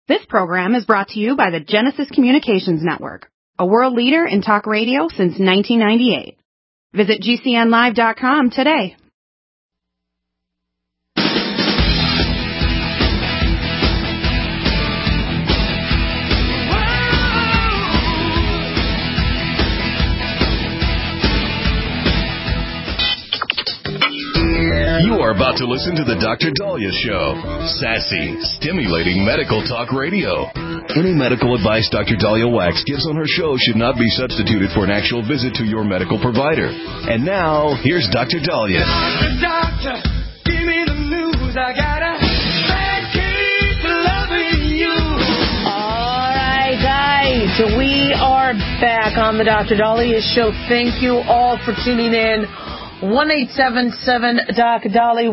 This program is brought to you by the Genesis Communications Network, a world leader in talk radio since 1998. Visit GCNlive.com today. You are about to listen to the Dr. Daliah Show. Sassy, stimulating medical talk radio. Any medical advice Dr. Daliah Wax gives on her show should not be substituted for an actual visit to your medical provider. And now, here's Dr. Daliah. Doctor, give me the news. I got a bad case of loving you. All right, guys. We are back on the Dr. Daliah Show. Thank you all for tuning in. 1-877-DOC-DALI,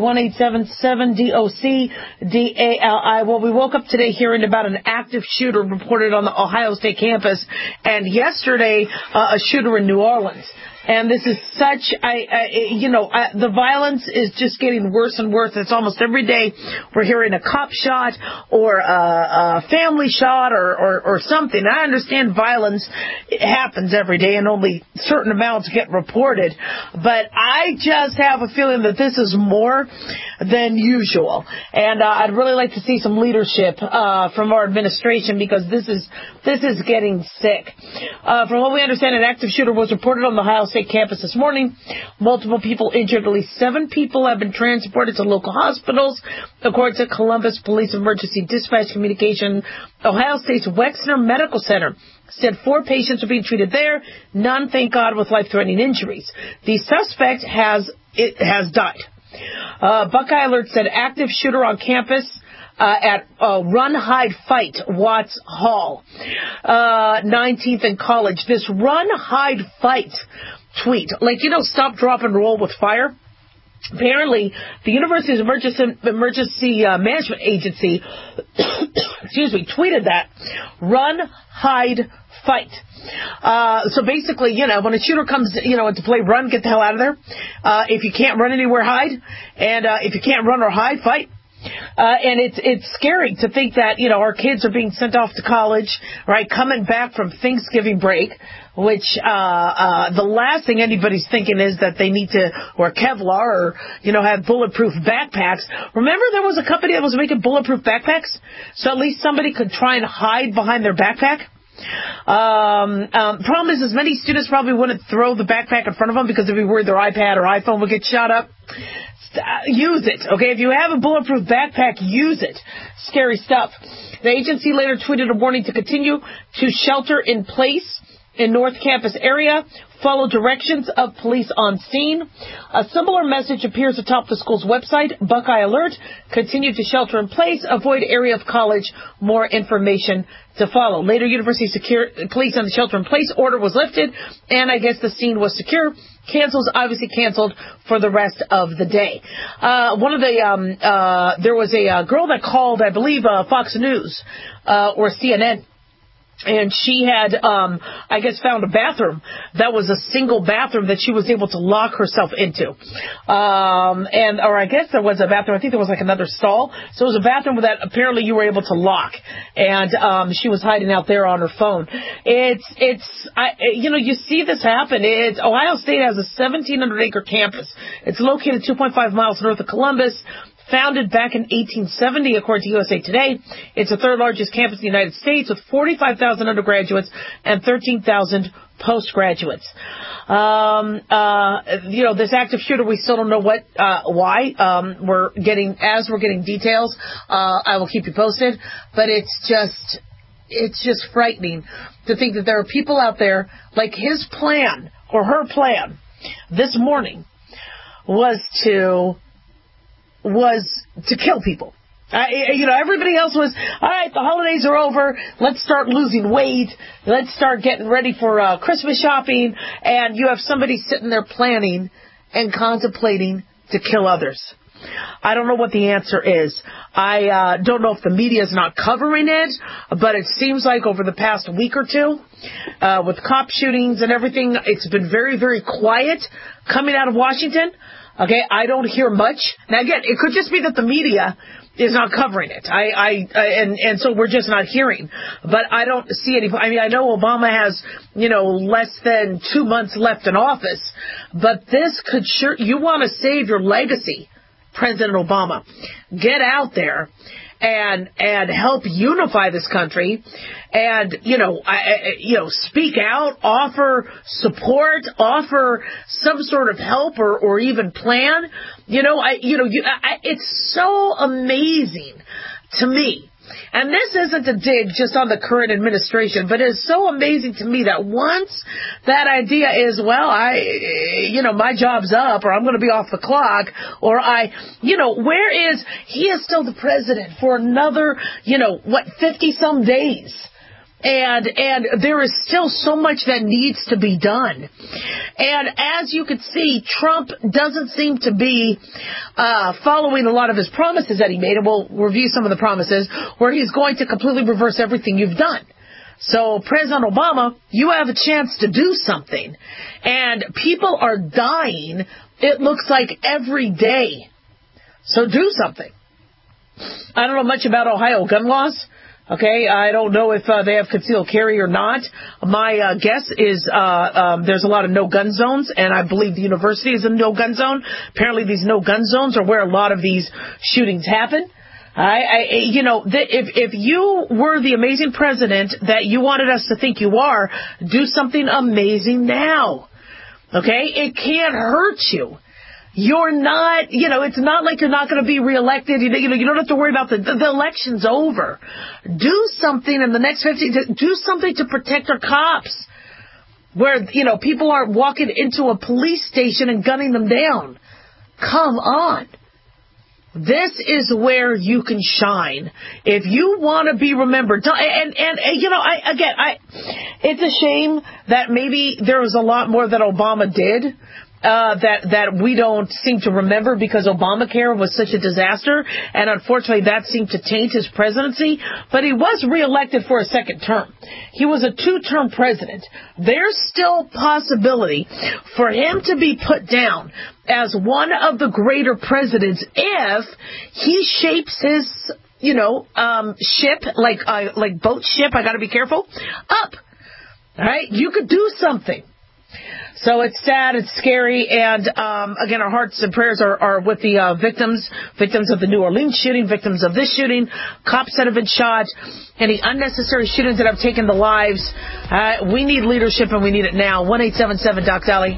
1-877-DOC-DALI. Well, we woke up today hearing about an active shooter reported on the Ohio State campus, and yesterday a shooter in New Orleans. And this is such, the violence is just getting worse and worse. It's almost every day we're hearing a cop shot or a family shot or something. I understand violence happens every day and only certain amounts get reported. But I just have a feeling that this is more than usual. And I'd really like to see some leadership from our administration because this is getting sick. From what we understand, an active shooter was reported on the Ohio State campus this morning. Multiple people injured. At least 7 people have been transported to local hospitals. According to Columbus Police Emergency Dispatch Communication, Ohio State's Wexner Medical Center said 4 patients are being treated there. None, thank God, with life-threatening injuries. The suspect has died. Buckeye Alert said active shooter on campus at Run, Hide, Fight, Watts Hall, 19th and College. This Run, Hide, Fight tweet, stop, drop, and roll with fire. Apparently, the University's Emergency Management Agency, tweeted that. Run, hide, fight. So basically, when a shooter comes, into play, run, get the hell out of there. If you can't run anywhere, hide. And if you can't run or hide, fight. And it's scary to think that, our kids are being sent off to college, right, coming back from Thanksgiving break, which the last thing anybody's thinking is that they need to wear Kevlar or, have bulletproof backpacks. Remember there was a company that was making bulletproof backpacks? So at least somebody could try and hide behind their backpack. Problem is many students probably wouldn't throw the backpack in front of them because they'd be worried their iPad or iPhone would get shot up. Use it, okay? If you have a bulletproof backpack, use it. Scary stuff. The agency later tweeted a warning to continue to shelter in place in North Campus area, follow directions of police on scene. A similar message appears atop the school's website, Buckeye Alert. Continue to shelter in place, avoid area of college. More information to follow. Later, University police on the shelter in place order was lifted, and I guess the scene was secure. Obviously canceled for the rest of the day. There was a girl that called, I believe, Fox News or CNN. And she had, found a bathroom that was a single bathroom that she was able to lock herself into. Or I guess there was a bathroom. I think there was another stall. So it was a bathroom that apparently you were able to lock. And, she was hiding out there on her phone. You see this happen. Ohio State has a 1,700-acre campus. It's located 2.5 miles north of Columbus. Founded back in 1870, according to USA Today, it's the 3rd largest campus in the United States with 45,000 undergraduates and 13,000 postgraduates. This active shooter, we still don't know why. We're getting details. I will keep you posted, but it's just frightening to think that there are people out there like his plan or her plan this morning was to kill people. Everybody else was, all right, the holidays are over. Let's start losing weight. Let's start getting ready for Christmas shopping. And you have somebody sitting there planning and contemplating to kill others. I don't know what the answer is. I don't know if the media is not covering it, but it seems like over the past week or two, with cop shootings and everything, it's been very, very quiet coming out of Washington. Okay, I don't hear much. Now again, it could just be that the media is not covering it. And so we're just not hearing. But I don't see any. I mean, I know Obama has, less than 2 months left in office, but this could you want to save your legacy, President Obama. Get out there and help unify this country, and speak out, offer support, offer some sort of help or even plan. It's so amazing to me. And this isn't a dig just on the current administration, but it's so amazing to me that once that idea is, well, my job's up, or I'm going to be off the clock, or he is still the president for another, 50-some days. And there is still so much that needs to be done. And as you can see, Trump doesn't seem to be following a lot of his promises that he made. And we'll review some of the promises where he's going to completely reverse everything you've done. So, President Obama, you have a chance to do something. And people are dying, it looks like, every day. So do something. I don't know much about Ohio gun laws. Okay, I don't know if they have concealed carry or not. My guess is there's a lot of no-gun zones, and I believe the university is a no-gun zone. Apparently these no-gun zones are where a lot of these shootings happen. If you were the amazing president that you wanted us to think you are, do something amazing now. Okay, it can't hurt you. You're not, it's not like you're not going to be reelected. You don't have to worry about the election's over. Do something in the next 50, do something to protect our cops. Where, people aren't walking into a police station and gunning them down. Come on. This is where you can shine. If you want to be remembered, it's a shame that maybe there was a lot more that Obama did. That we don't seem to remember because Obamacare was such a disaster, and unfortunately that seemed to taint his presidency. But he was reelected for a second term. He was a 2-term president. There's still possibility for him to be put down as one of the greater presidents if he shapes his, ship, like boat ship, I gotta be careful, up. All right? You could do something. So it's sad, it's scary, and again, our hearts and prayers are with the victims of the New Orleans shooting, victims of this shooting, cops that have been shot, any unnecessary shootings that have taken the lives. We need leadership, and we need it now. 1-877-DOC-SALLY.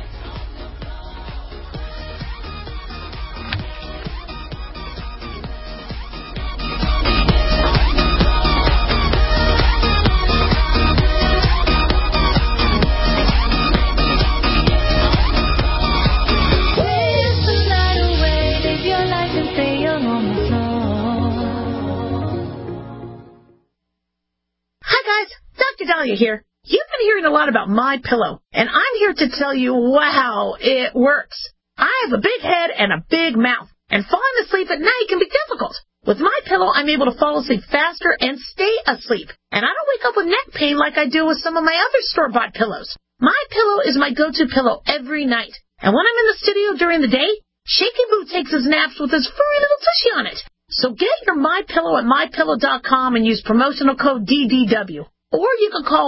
Here. You've been hearing a lot about MyPillow, and I'm here to tell you, wow, it works. I have a big head and a big mouth, and falling asleep at night can be difficult. With MyPillow, I'm able to fall asleep faster and stay asleep, and I don't wake up with neck pain like I do with some of my other store-bought pillows. MyPillow is my go-to pillow every night, and when I'm in the studio during the day, Shaky Boo takes his naps with his furry little tushy on it. So get your MyPillow at MyPillow.com and use promotional code DDW. Or you can call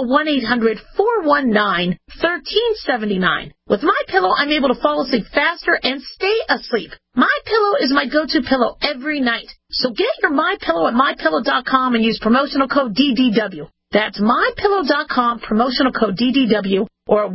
1-800-419-1379. With MyPillow, I'm able to fall asleep faster and stay asleep. MyPillow is my go-to pillow every night. So get your MyPillow at MyPillow.com and use promotional code DDW. That's MyPillow.com, promotional code DDW, or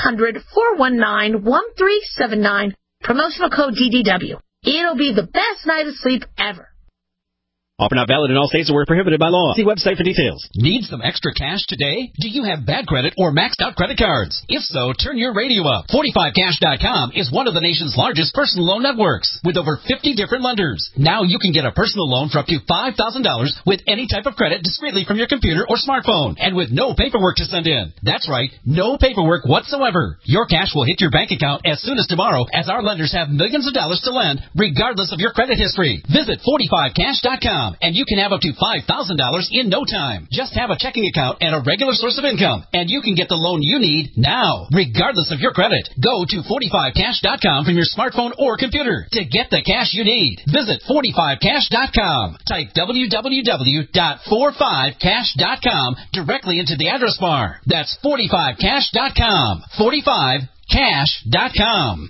1-800-419-1379, promotional code DDW. It'll be the best night of sleep ever. Offer not valid in all states or where prohibited by law. See website for details. Need some extra cash today? Do you have bad credit or maxed out credit cards? If so, turn your radio up. 45cash.com is one of the nation's largest personal loan networks with over 50 different lenders. Now you can get a personal loan for up to $5,000 with any type of credit discreetly from your computer or smartphone and with no paperwork to send in. That's right, no paperwork whatsoever. Your cash will hit your bank account as soon as tomorrow as our lenders have millions of dollars to lend regardless of your credit history. Visit 45cash.com. FreedomFinancial.com, and you can have up to $5,000 in no time. Just have a checking account and a regular source of income, and you can get the loan you need now, regardless of your credit. Go to 45cash.com from your smartphone or computer to get the cash you need. Visit 45cash.com. Type www.45cash.com directly into the address bar. That's 45cash.com. 45cash.com.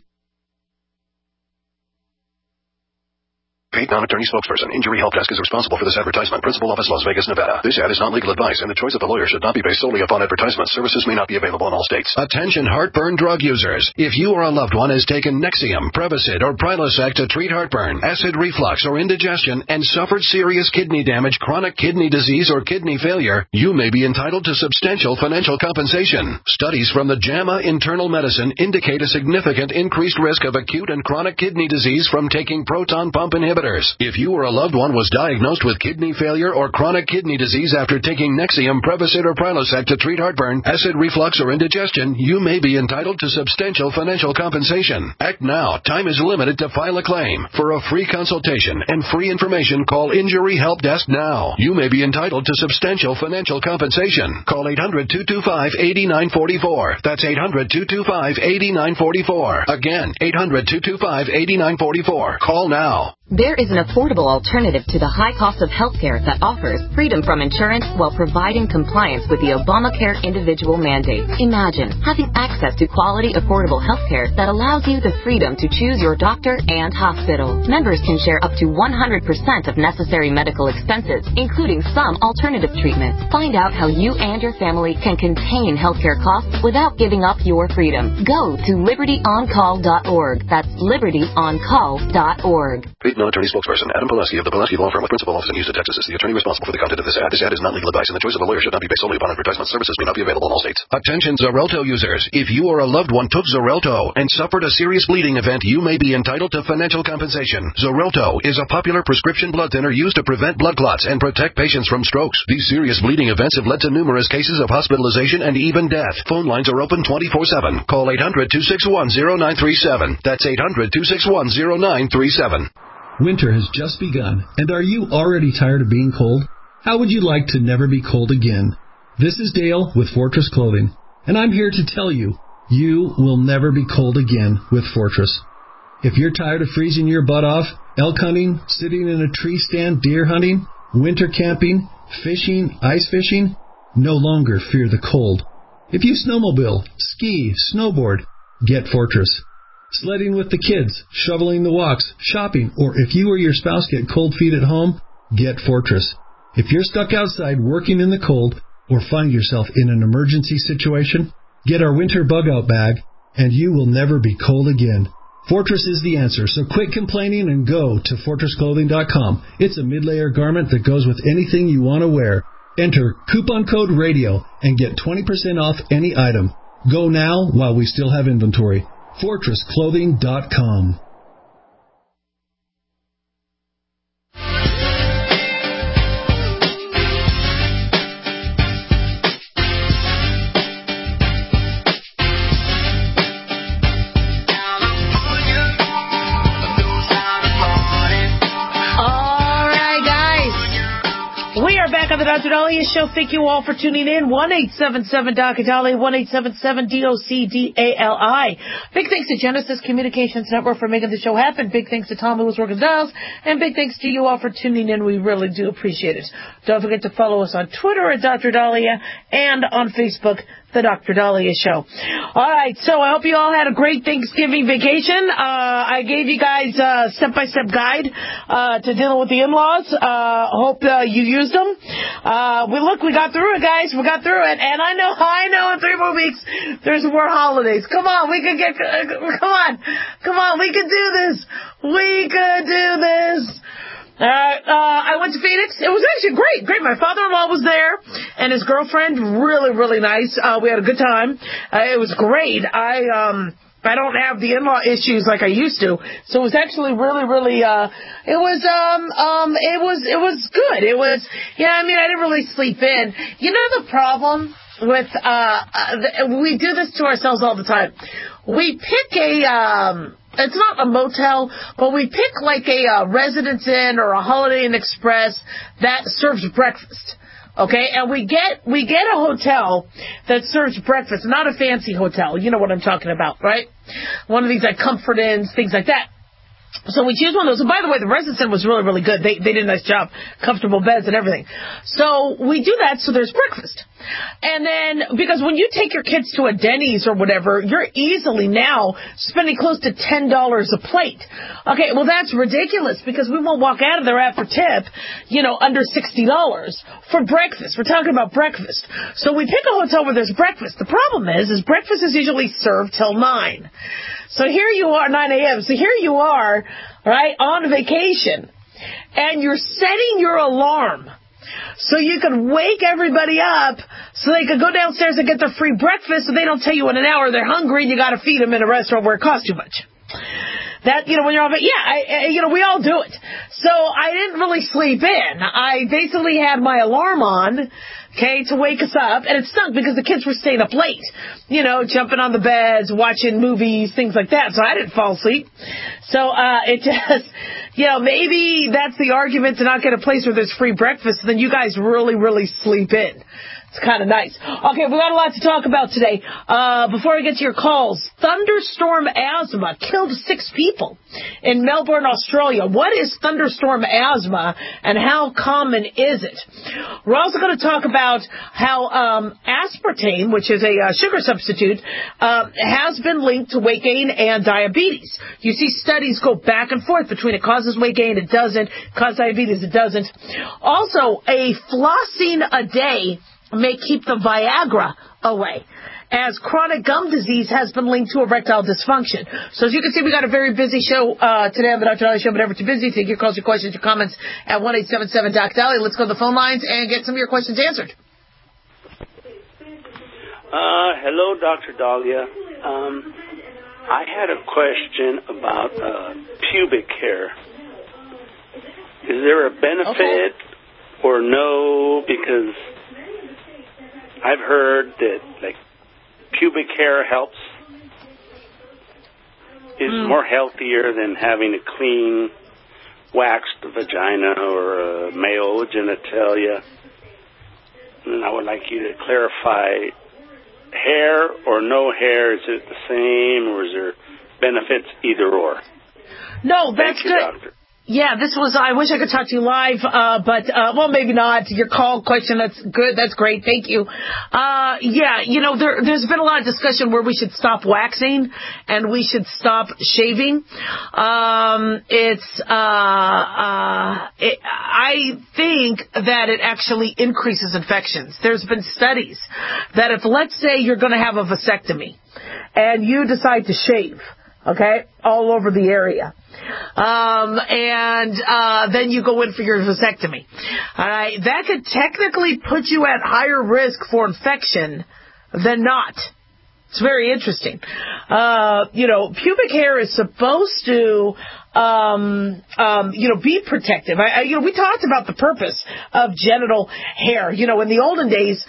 Paid non-attorney spokesperson. Injury Help Desk is responsible for this advertisement. Principal Office, Las Vegas, Nevada. This ad is not legal advice, and the choice of a lawyer should not be based solely upon advertisement. Services may not be available in all states. Attention heartburn drug users. If you or a loved one has taken Nexium, Prevacid, or Prilosec to treat heartburn, acid reflux, or indigestion, and suffered serious kidney damage, chronic kidney disease, or kidney failure, you may be entitled to substantial financial compensation. Studies from the JAMA Internal Medicine indicate a significant increased risk of acute and chronic kidney disease from taking proton pump inhibitors. If you or a loved one was diagnosed with kidney failure or chronic kidney disease after taking Nexium, Prevacid, or Prilosec to treat heartburn, acid reflux, or indigestion, you may be entitled to substantial financial compensation. Act now. Time is limited to file a claim. For a free consultation and free information, call Injury Help Desk now. You may be entitled to substantial financial compensation. Call 800-225-8944. That's 800-225-8944. Again, 800-225-8944. Call now. There is an affordable alternative to the high cost of healthcare that offers freedom from insurance while providing compliance with the Obamacare individual mandate. Imagine having access to quality, affordable healthcare that allows you the freedom to choose your doctor and hospital. Members can share up to 100% of necessary medical expenses, including some alternative treatments. Find out how you and your family can contain healthcare costs without giving up your freedom. Go to libertyoncall.org. That's libertyoncall.org. Paid non-attorney spokesperson Adam Pileski of the Pileski Law Firm with principal office in Houston, Texas is the attorney responsible for the content of this ad. This ad is not legal advice, and the choice of a lawyer should not be based solely upon advertisement. Services may not be available in all states. Attention Xarelto users. If you or a loved one took Xarelto and suffered a serious bleeding event, you may be entitled to financial compensation. Xarelto is a popular prescription blood thinner used to prevent blood clots and protect patients from strokes. These serious bleeding events have led to numerous cases of hospitalization and even death. Phone lines are open 24/7. Call 800-261-0937. That's 800-261-0937. Winter has just begun, and are you already tired of being cold? How would you like to never be cold again? This is Dale with Fortress Clothing, and I'm here to tell you, you will never be cold again with Fortress. If you're tired of freezing your butt off, elk hunting, sitting in a tree stand, deer hunting, winter camping, fishing, ice fishing, no longer fear the cold. If you snowmobile, ski, snowboard, get Fortress. Sledding with the kids, shoveling the walks, shopping, or if you or your spouse get cold feet at home, get Fortress. If you're stuck outside working in the cold or find yourself in an emergency situation, get our winter bug-out bag, and you will never be cold again. Fortress is the answer, so quit complaining and go to FortressClothing.com. It's a mid-layer garment that goes with anything you want to wear. Enter coupon code RADIO and get 20% off any item. Go now while we still have inventory. FortressClothing.com. On the Dr. Daliah Show. Thank you all for tuning in. 1-877-DOC-DALI, 1-877-DOC-DALI. Big thanks to Genesis Communications Network for making the show happen. Big thanks to Tom Lewis Working Dials. And big thanks to you all for tuning in. We really do appreciate it. Don't forget to follow us on Twitter at Dr. Daliah and on Facebook, The Dr. Daliah Show. All right, so I hope you all had a great Thanksgiving vacation. I gave you guys a step-by-step guide to dealing with the in-laws. Hope you used them. We got through it, guys. We got through it. And I know in 3 more weeks there's more holidays. Come on, we can do this. We could do this. I went to Phoenix. It was actually great. My father-in-law was there, and his girlfriend, really, really nice. We had a good time. It was great. I don't have the in-law issues like I used to, so it was actually really, really, it was good. It was, I didn't really sleep in. You know the problem with, we do this to ourselves all the time. We pick a it's not a motel, but we pick like a Residence Inn or a Holiday Inn Express that serves breakfast. Okay, and we get a hotel that serves breakfast, not a fancy hotel. You know what I'm talking about, right? One of these like Comfort Inns, things like that. So we choose one of those. And by the way, the Residence Inn was really, really good. They did a nice job. Comfortable beds and everything. So we do that so there's breakfast. And then, because when you take your kids to a Denny's or whatever, you're easily now spending close to $10 a plate. Okay, well that's ridiculous because we won't walk out of there after tip, under $60 for breakfast. We're talking about breakfast. So we pick a hotel where there's breakfast. The problem is breakfast is usually served till 9. So here you are, 9 a.m. So here you are, right, on vacation, and you're setting your alarm so you can wake everybody up so they can go downstairs and get their free breakfast so they don't tell you in an hour they're hungry and you got to feed them in a restaurant where it costs too much. That, when you're on, we all do it. So I didn't really sleep in. I basically had my alarm on, to wake us up, and it stunk because the kids were staying up late, jumping on the beds, watching movies, things like that, so I didn't fall asleep. So, it just, maybe that's the argument to not get a place where there's free breakfast, then you guys really, really sleep in. It's kind of nice. Okay, we got a lot to talk about today. Before I get to your calls, thunderstorm asthma killed 6 people in Melbourne, Australia. What is thunderstorm asthma and how common is it? We're also going to talk about how aspartame, which is a sugar substitute, has been linked to weight gain and diabetes. You see studies go back and forth between it causes weight gain, it doesn't, causes diabetes, it doesn't. Also, a flossing a day may keep the Viagra away, as chronic gum disease has been linked to erectile dysfunction. So as you can see, we got a very busy show today on the Dr. Dahlia Show, but never too busy. Take your calls, your questions, your comments at 1-877-DOC-DAHLIA. Let's go to the phone lines and get some of your questions answered. Hello, Dr. Dahlia. I had a question about pubic hair. Is there a benefit or no? Because I've heard that, pubic hair helps, is more healthier than having a clean, waxed vagina or a male genitalia. And I would like you to clarify, hair or no hair, is it the same, or is there benefits either or? No, that's good. Doctor. Yeah, I wish I could talk to you live, but maybe not. Your call question, that's good. That's great. Thank you. There's been a lot of discussion where we should stop waxing and we should stop shaving. I think that it actually increases infections. There's been studies that if, let's say, you're going to have a vasectomy and you decide to shave, all over the area, then you go in for your vasectomy. All right, that could technically put you at higher risk for infection than not. It's very interesting. Pubic hair is supposed to, be protective. We talked about the purpose of genital hair. In the olden days,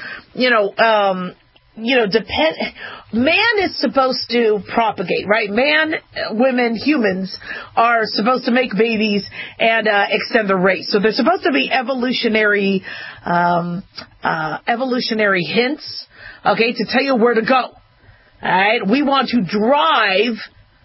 man is supposed to propagate, right? Man, women, humans are supposed to make babies and extend their race. So there's supposed to be evolutionary hints, to tell you where to go. All right? We want to drive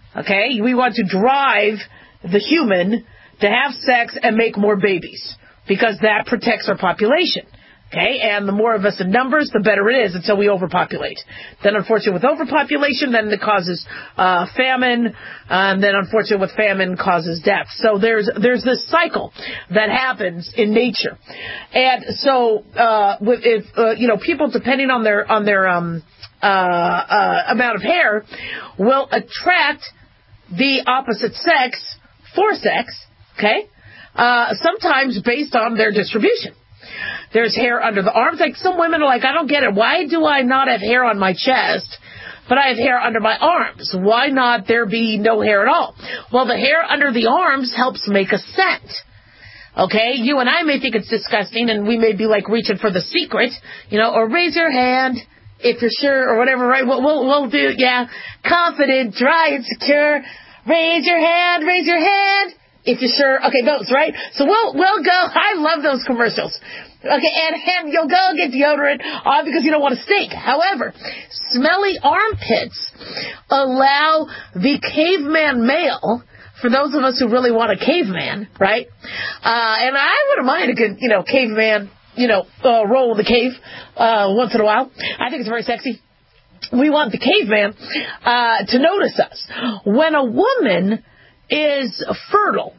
the human to have sex and make more babies because that protects our population. And the more of us in numbers, the better it is until we overpopulate. Then, unfortunately, with overpopulation, then it causes famine, and then, unfortunately, with famine causes death. So there's this cycle that happens in nature. And so, people, depending on their amount of hair, will attract the opposite sex for sex. Sometimes based on their distribution. There's hair under the arms. Some women are I don't get it. Why do I not have hair on my chest, but I have hair under my arms? Why not there be no hair at all? Well, the hair under the arms helps make a scent. You and I may think it's disgusting, and we may be reaching for the secret, or raise your hand if you're sure, or whatever, right? We'll do, confident, dry, and secure. Raise your hand, raise your hand. If you're sure. Okay, those, right? So we'll go. I love those commercials. Okay, and you'll go get deodorant because you don't want to stink. However, smelly armpits allow the caveman male, for those of us who really want a caveman, right? And I wouldn't mind a good, caveman, roll in the cave once in a while. I think it's very sexy. We want the caveman to notice us. When a woman is fertile,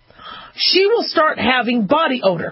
she will start having body odor.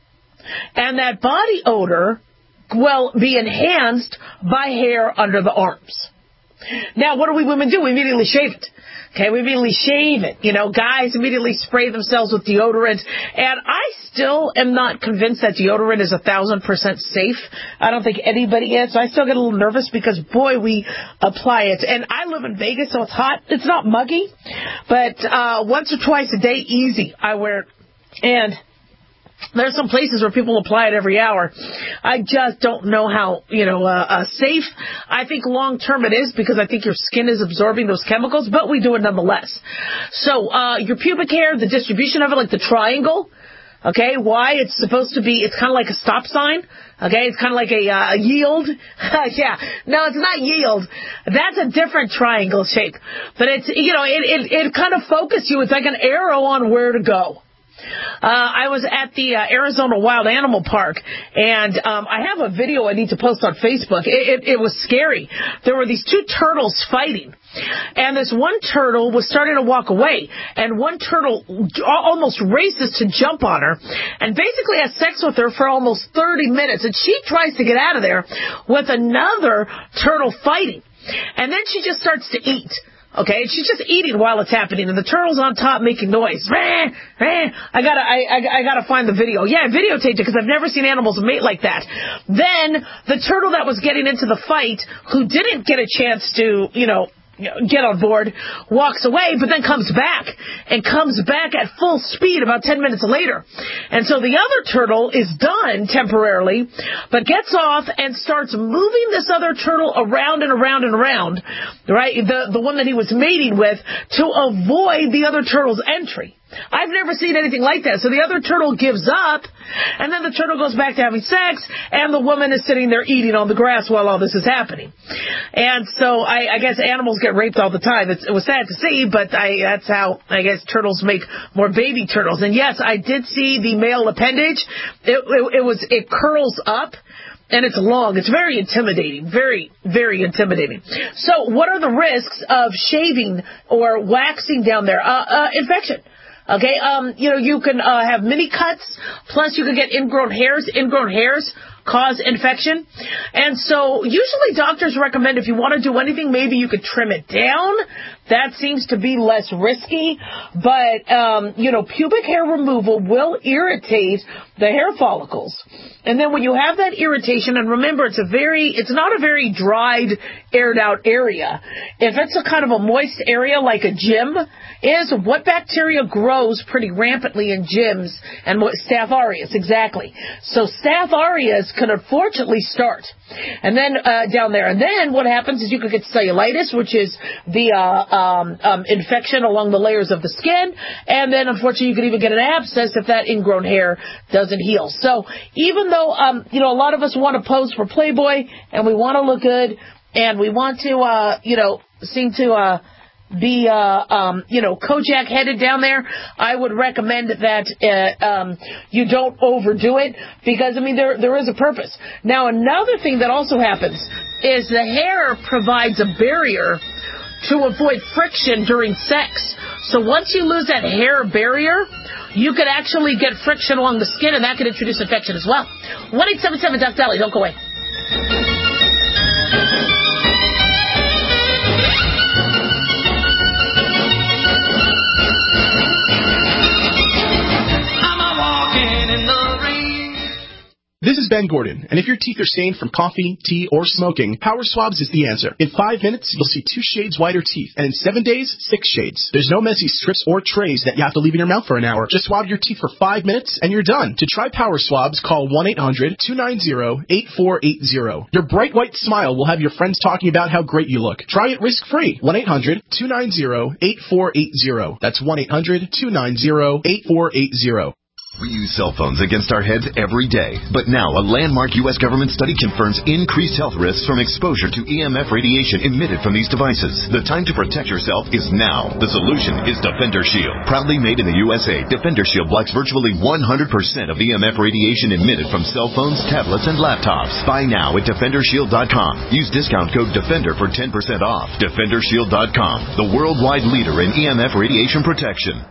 And that body odor will be enhanced by hair under the arms. Now, what do we women do? We immediately shave it. Okay, we immediately shave it. Guys immediately spray themselves with deodorant. And I still am not convinced that deodorant is 1,000% safe. I don't think anybody is. So I still get a little nervous because, boy, we apply it. And I live in Vegas, so it's hot. It's not muggy. But once or twice a day, easy, I wear it. And there's some places where people apply it every hour. I just don't know how, safe. I think long term it is because I think your skin is absorbing those chemicals, but we do it nonetheless. So your pubic hair, the distribution of it, like the triangle, okay, why it's supposed to be, it's kind of like a stop sign, okay, it's kind of like a yield. Yeah, no, it's not yield. That's a different triangle shape. But it's, it kind of focuses you. It's like an arrow on where to go. I was at the Arizona Wild Animal Park, and I have a video I need to post on Facebook. It was scary. There were these two turtles fighting, and this one turtle was starting to walk away, and one turtle almost races to jump on her and basically has sex with her for almost 30 minutes, and she tries to get out of there with another turtle fighting, and then she just starts to eat. Okay, she's just eating while it's happening, and the turtle's on top making noise. I gotta find the video. Yeah, I videotaped it because I've never seen animals mate like that. Then the turtle that was getting into the fight, who didn't get a chance to, get on board, walks away, but then comes back at full speed about 10 minutes later. And so the other turtle is done temporarily, but gets off and starts moving this other turtle around and around and around, right? The one that he was mating with, to avoid the other turtle's entry. I've never seen anything like that. So the other turtle gives up, and then the turtle goes back to having sex, and the woman is sitting there eating on the grass while all this is happening. And so I guess animals get raped all the time. It was sad to see, but that's how, I guess, turtles make more baby turtles. And yes, I did see the male appendage. It curls up. And it's long. It's very intimidating. Very, very intimidating. So what are the risks of shaving or waxing down there? Infection. Okay, you can have mini cuts, plus you can get ingrown hairs. Ingrown hairs cause infection. And so usually doctors recommend if you want to do anything, maybe you could trim it down. That seems to be less risky. But, pubic hair removal will irritate the hair follicles. And then when you have that irritation, and remember, it's not a very dried, aired out area. If it's a kind of a moist area like a gym is, what bacteria grows pretty rampantly in gyms? And what Staph aureus, exactly. So Staph aureus can unfortunately start. And then down there. And then what happens is you could get cellulitis, which is the infection along the layers of the skin. And then unfortunately you could even get an abscess if that ingrown hair doesn't heal. So even though, a lot of us want to pose for Playboy and we want to look good and we want to, seem to be, Kojak headed down there, I would recommend that you don't overdo it because, there is a purpose. Now, another thing that also happens is the hair provides a barrier to avoid friction during sex. So once you lose that hair barrier, you could actually get friction along the skin, and that could introduce infection as well. 1-877-DOC-DOLLY. Don't go away. This is Ben Gordon, and if your teeth are stained from coffee, tea, or smoking, Power Swabs is the answer. In 5 minutes, you'll see 2 shades whiter teeth, and in 7 days, 6 shades. There's no messy strips or trays that you have to leave in your mouth for an hour. Just swab your teeth for 5 minutes, and you're done. To try Power Swabs, call 1-800-290-8480. Your bright white smile will have your friends talking about how great you look. Try it risk-free. 1-800-290-8480. That's 1-800-290-8480. We use cell phones against our heads every day. But now, a landmark U.S. government study confirms increased health risks from exposure to EMF radiation emitted from these devices. The time to protect yourself is now. The solution is Defender Shield. Proudly made in the USA, Defender Shield blocks virtually 100% of EMF radiation emitted from cell phones, tablets, and laptops. Buy now at DefenderShield.com. Use discount code DEFENDER for 10% off. DefenderShield.com, the worldwide leader in EMF radiation protection.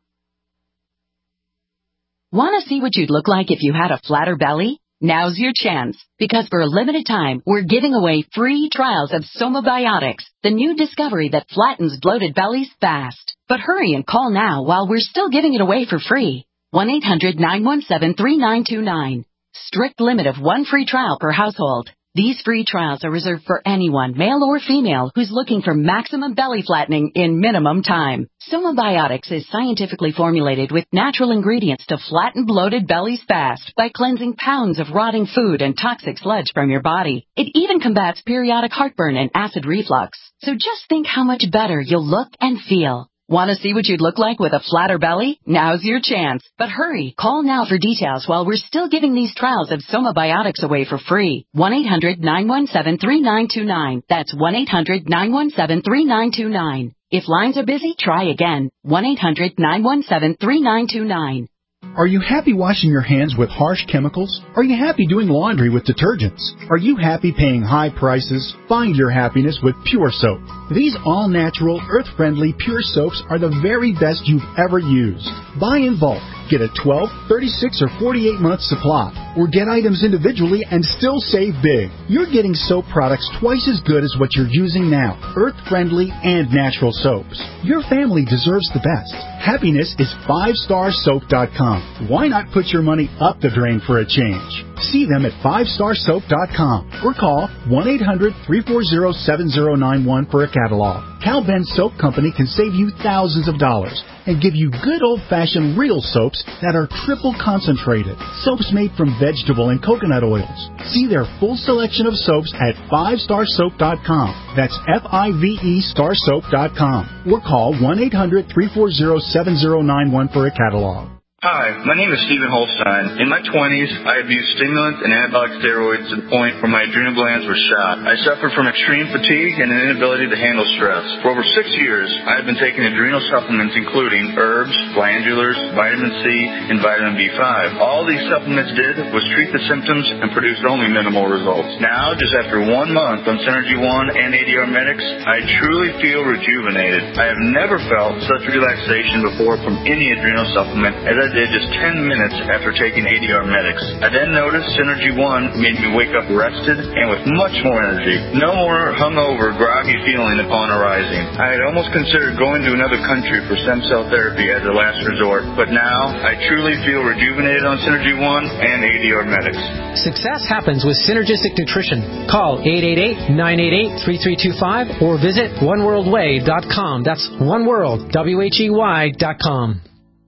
Want to see what you'd look like if you had a flatter belly? Now's your chance, because for a limited time, we're giving away free trials of Somabiotics, the new discovery that flattens bloated bellies fast. But hurry and call now while we're still giving it away for free. 1-800-917-3929. Strict limit of 1 free trial per household. These free trials are reserved for anyone, male or female, who's looking for maximum belly flattening in minimum time. Somabiotics is scientifically formulated with natural ingredients to flatten bloated bellies fast by cleansing pounds of rotting food and toxic sludge from your body. It even combats periodic heartburn and acid reflux. So just think how much better you'll look and feel. Want to see what you'd look like with a flatter belly? Now's your chance. But hurry, call now for details while we're still giving these trials of Somabiotics away for free. 1-800-917-3929. That's 1-800-917-3929. If lines are busy, try again. 1-800-917-3929. Are you happy washing your hands with harsh chemicals? Are you happy doing laundry with detergents? Are you happy paying high prices? Find your happiness with Pure Soap. These all-natural, earth-friendly Pure Soaps are the very best you've ever used. Buy in bulk. Get a 12, 36, or 48-month supply. Or get items individually and still save big. You're getting soap products twice as good as what you're using now. Earth-friendly and natural soaps. Your family deserves the best. Happiness is 5starsoap.com. Why not put your money up the drain for a change? See them at 5starsoap.com or call 1-800-340-7091 for a catalog. Cal Ben Soap Company can save you thousands of dollars and give you good old-fashioned real soaps that are triple concentrated. Soaps made from vegetable and coconut oils. See their full selection of soaps at 5starsoap.com. That's F-I-V-E starsoap.com. Or call 1-800-340-7091 for a catalog. Hi, my name is Stephen Holstein. In my 20s, I abused stimulants and anabolic steroids to the point where my adrenal glands were shot. I suffered from extreme fatigue and an inability to handle stress. For over 6 years, I have been taking adrenal supplements including herbs, glandulars, vitamin C, and vitamin B5. All these supplements did was treat the symptoms and produced only minimal results. Now, just after 1 month on Synergy One and ADR Medics, I truly feel rejuvenated. I have never felt such relaxation before from any adrenal supplement as I did just 10 minutes after taking ADR Medics. I then noticed Synergy One made me wake up rested and with much more energy. No more hungover, groggy feeling upon arising. I had almost considered going to another country for stem cell therapy as a last resort, but now I truly feel rejuvenated on Synergy One and ADR Medics. Success happens with Synergistic Nutrition. Call 888-988-3325 or visit oneworldway.com. That's oneworld, WHEY.com.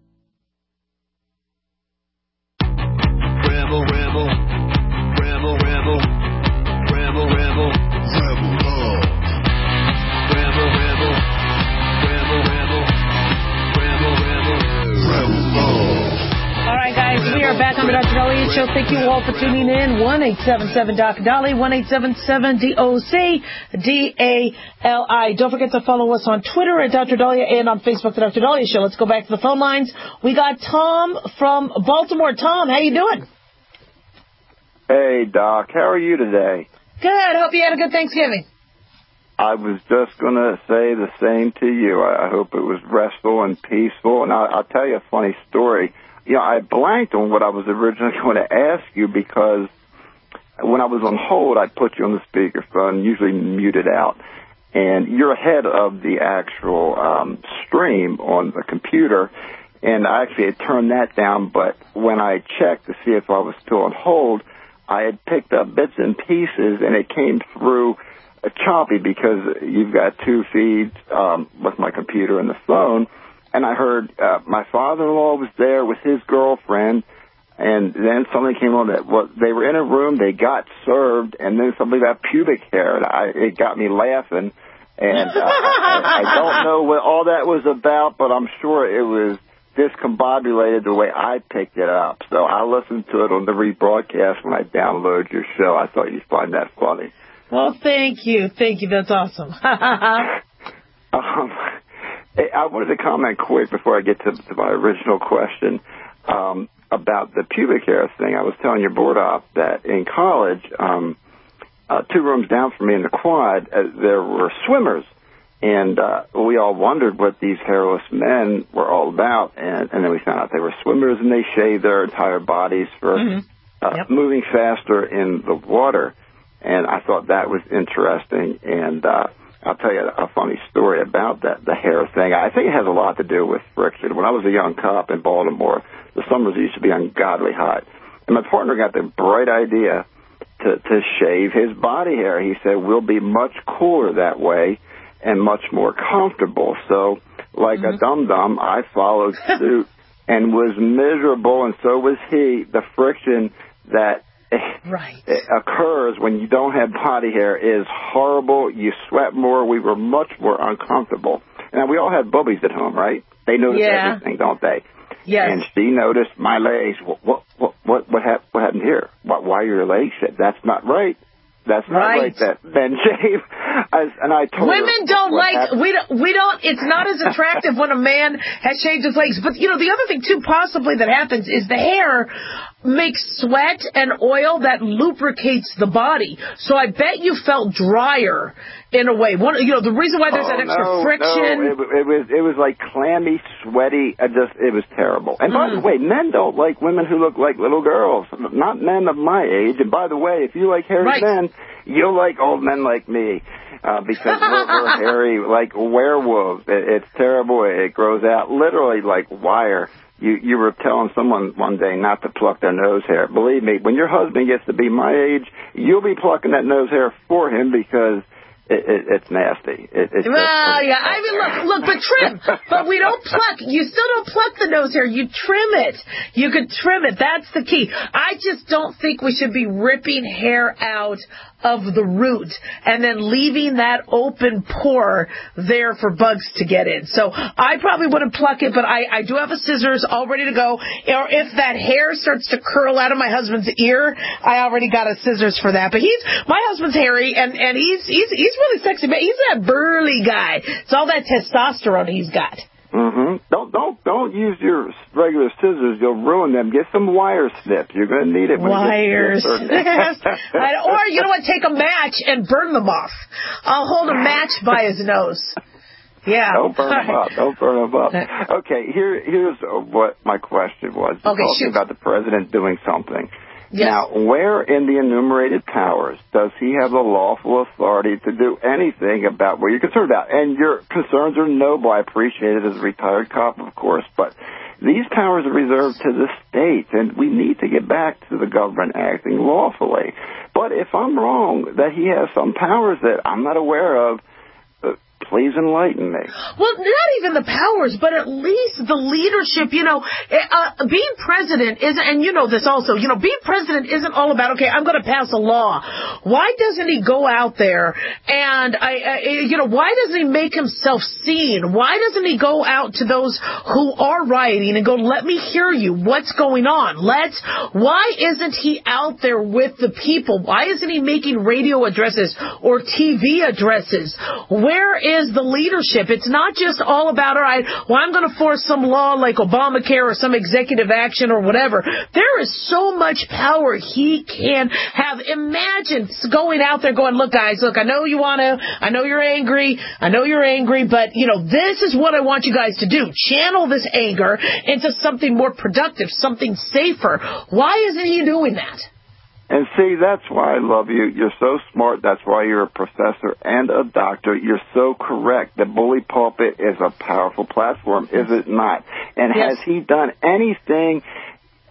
Back on the Dr. Dolly Show. Thank you all for tuning in. 1-877-Dr. 1-877-DOC-DALI. Don't forget to follow us on Twitter at Dr. Dahlia and on Facebook, The Dr. Dahlia Show. Let's go back to the phone lines. We got Tom from Baltimore. Tom, how you doing? Hey, Doc. How are you today? Good. Hope you had a good Thanksgiving. I was just going to say the same to you. I hope it was restful and peaceful. And I'll tell you a funny story. You know, I blanked on what I was originally going to ask you because when I was on hold, I put you on the speakerphone, usually muted out, and you're ahead of the actual stream on the computer, and I actually had turned that down, but when I checked to see if I was still on hold, I had picked up bits and pieces, and it came through choppy because you've got two feeds with my computer and the phone. And I heard my father-in-law was there with his girlfriend, and then something came on that they were in a room, they got served, and then something about pubic hair. And it got me laughing. And I don't know what all that was about, but I'm sure it was discombobulated the way I picked it up. So I listened to it on the rebroadcast when I download your show. I thought you'd find that funny. Well, thank you. Thank you. That's awesome. I wanted to comment quick before I get to my original question about the pubic hair thing. I was telling your board op that in college, 2 rooms down from me in the quad, there were swimmers. And we all wondered what these hairless men were all about. And then we found out they were swimmers, and they shaved their entire bodies for moving faster in the water. And I thought that was interesting. And I'll tell you a funny story about the hair thing. I think it has a lot to do with friction. When I was a young cop in Baltimore, the summers used to be ungodly hot. And my partner got the bright idea to shave his body hair. He said, we'll be much cooler that way and much more comfortable. So, like a dum-dum, I followed suit and was miserable, and so was he. The friction that occurs when you don't have body hair is horrible. You sweat more. We were much more uncomfortable. Now, we all have boobies at home, right? They notice everything, don't they? Yes. And she noticed my legs. What happened here? Why are your legs shaved? That's not right. That's not right. That men shave. And I told women don't like. We don't. It's not as attractive when a man has shaved his legs. But the other thing too, possibly that happens is the hair makes sweat and oil that lubricates the body. So I bet you felt drier in a way. The reason why there's that extra friction. No, it was like clammy, sweaty. It was terrible. And by the way, men don't like women who look like little girls. Not men of my age. And by the way, if you like hairy men, you'll like old men like me. Because we're hairy like werewolves. It's terrible. It grows out literally like wire. You were telling someone one day not to pluck their nose hair. Believe me, when your husband gets to be my age, you'll be plucking that nose hair for him because it's nasty. I mean, look, but trim. But we don't pluck. You still don't pluck the nose hair. You trim it. You could trim it. That's the key. I just don't think we should be ripping hair out of the root and then leaving that open pore there for bugs to get in. So I probably wouldn't pluck it, but I do have a scissors all ready to go. Or if that hair starts to curl out of my husband's ear, I already got a scissors for that. But my husband's hairy and he's really sexy, but he's that burly guy. It's all that testosterone he's got. Don't use your regular scissors. You'll ruin them. Get some wire snips. You're going to need it. Wires. Or you know what? Take a match and burn them off. I'll hold a match by his nose. Yeah. Don't burn them up. Okay, here's what my question was. Talking about the president doing something. Yes. Now, where in the enumerated powers does he have the lawful authority to do anything about what you're concerned about? And your concerns are noble. I appreciate it as a retired cop, of course. But these powers are reserved to the states, and we need to get back to the government acting lawfully. But if I'm wrong that he has some powers that I'm not aware of, please enlighten me. Well, not even the powers, but at least the leadership. Being president isn't, and you know this also, being president isn't all about, okay, I'm going to pass a law. Why doesn't he go out there and, why doesn't he make himself seen? Why doesn't he go out to those who are rioting and go, let me hear you. What's going on? Why isn't he out there with the people? Why isn't he making radio addresses or TV addresses? Where is the leadership? It's not just all about, all right, well, I'm going to force some law like Obamacare or some executive action or whatever. There is so much power he can have. Imagine going out there going, look, guys, I know you want to, I know you're angry, but, this is what I want you guys to do. Channel this anger into something more productive, something safer. Why isn't he doing that? And see, that's why I love you. You're so smart. That's why you're a professor and a doctor. You're so correct. The bully pulpit is a powerful platform, is it not? And has he done anything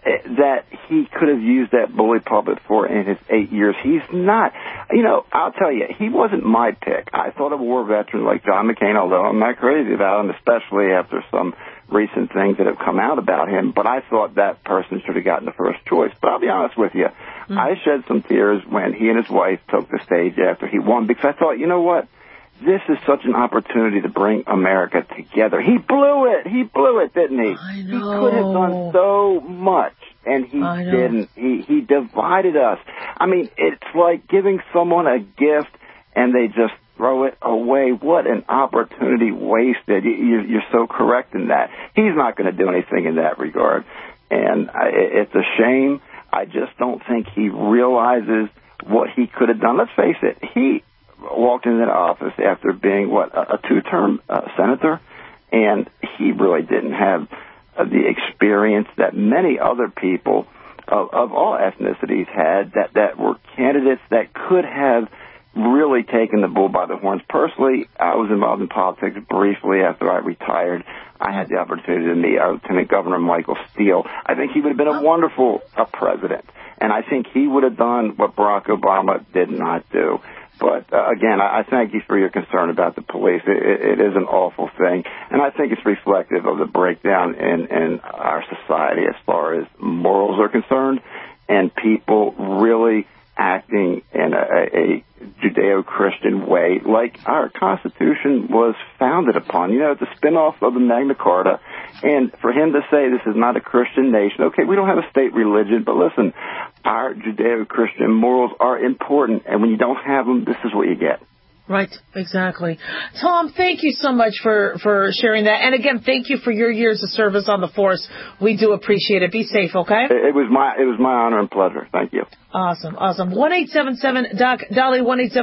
that he could have used that bully pulpit for in his 8 years. He's not. I'll tell you, he wasn't my pick. I thought a war veteran like John McCain, although I'm not crazy about him, especially after some recent things that have come out about him, but I thought that person should have gotten the first choice. But I'll be honest with you, I shed some tears when he and his wife took the stage after he won, because I thought, you know what? This is such an opportunity to bring America together. He blew it. He blew it, didn't he? I know. He could have done so much, and he didn't. He divided us. I mean, it's like giving someone a gift and they just throw it away. What an opportunity wasted. You're so correct in that. He's not going to do anything in that regard, and it's a shame. I just don't think he realizes what he could have done. Let's face it, he walked into office after being, a two-term senator, and he really didn't have the experience that many other people of all ethnicities had that were candidates that could have really taken the bull by the horns. Personally, I was involved in politics briefly after I retired. I had the opportunity to meet Lieutenant Governor Michael Steele. I think he would have been a wonderful president, and I think he would have done what Barack Obama did not do. But, again, I thank you for your concern about the police. It is an awful thing, and I think it's reflective of the breakdown in our society as far as morals are concerned, and people really acting in a Judeo-Christian way like our Constitution was founded upon. It's a spinoff of the Magna Carta, and for him to say this is not a Christian nation, okay, we don't have a state religion, but listen, our Judeo-Christian morals are important, and when you don't have them, this is what you get. Right, exactly. Tom, thank you so much for sharing that. And again, thank you for your years of service on the force. We do appreciate it. Be safe, okay? It was my honor and pleasure. Thank you. Awesome. 1-877-DOC-DOLLY,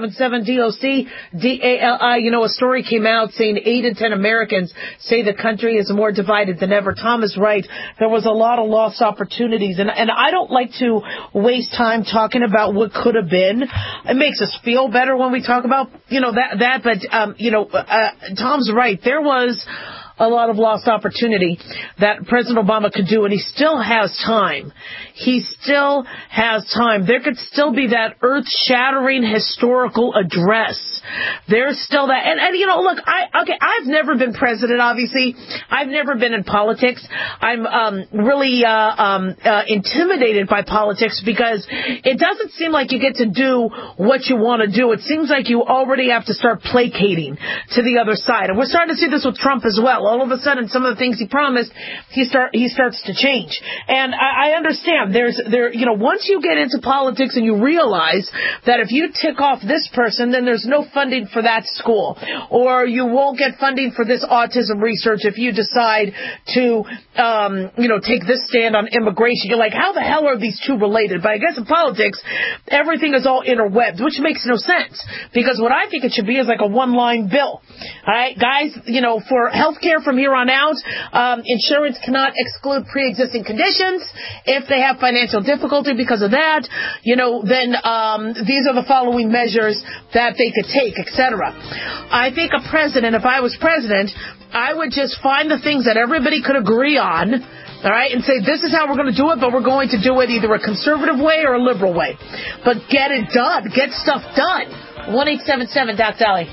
1-877-DOC-DALI. A story came out saying 8 in 10 Americans say the country is more divided than ever. Tom is right. There was a lot of lost opportunities. And I don't like to waste time talking about what could have been. It makes us feel better when we talk about, that. But, Tom's right. There was a lot of lost opportunity that President Obama could do, and he still has time. He still has time. There could still be that earth-shattering historical address. There's still that. And look, I've never been president, obviously. I've never been in politics. I'm really intimidated by politics because it doesn't seem like you get to do what you want to do. It seems like you already have to start placating to the other side. And we're starting to see this with Trump as well. All of a sudden, some of the things he promised, he starts to change. And I understand once you get into politics and you realize that if you tick off this person, then there's no funding for that school, or you won't get funding for this autism research if you decide to, take this stand on immigration. You're like, how the hell are these two related? But I guess in politics, everything is all interwebbed, which makes no sense, because what I think it should be is like a one-line bill. All right, guys, for healthcare from here on out, insurance cannot exclude pre-existing conditions. If they have financial difficulty because of that, then these are the following measures that they could take, etc. I think a president, if I was president, I would just find the things that everybody could agree on, all right, and say, this is how we're going to do it, but we're going to do it either a conservative way or a liberal way. But get it done. Get stuff done. 1-877-DOC-DOLLY.